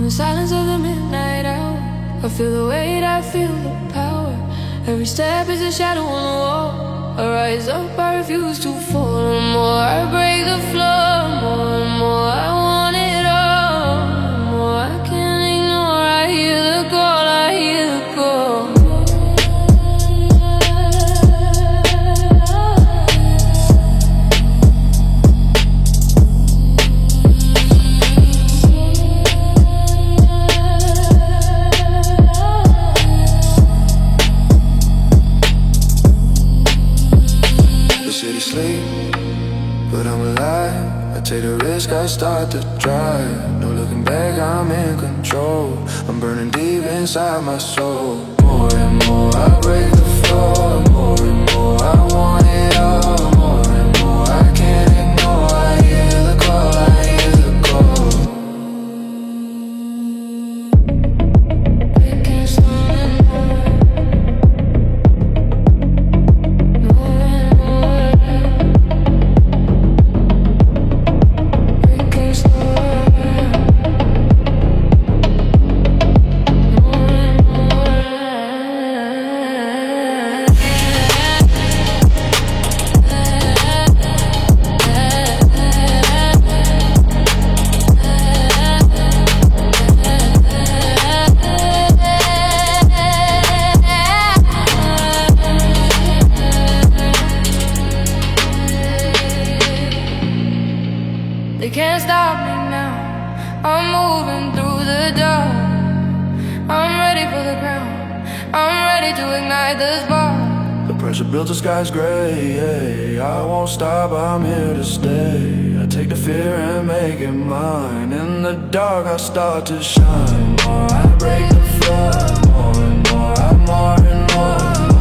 the silence of the midnight hour, I feel the weight, I feel the power. Every step is a shadow on the wall. I rise up, I refuse to fall. The more I break the floor, more and more I want it all. The more I can't ignore, I hear the call, I hear the call. Sleep, but I'm alive. I take the risk, I start to drive. No looking back, I'm in control. I'm burning deep inside my soul. More and more I break the floor. More and more I want it all. More and more I can't ignore. I hear the call, I hear the call. They can't stop me now. I'm moving through the dark. I'm ready for the ground. I'm ready to ignite the spark. The pressure built, the sky's gray. I won't stop, I'm here to stay. I take the fear and make it mine. In the dark I start to shine. More I break the floor. More and more, I'm more and more.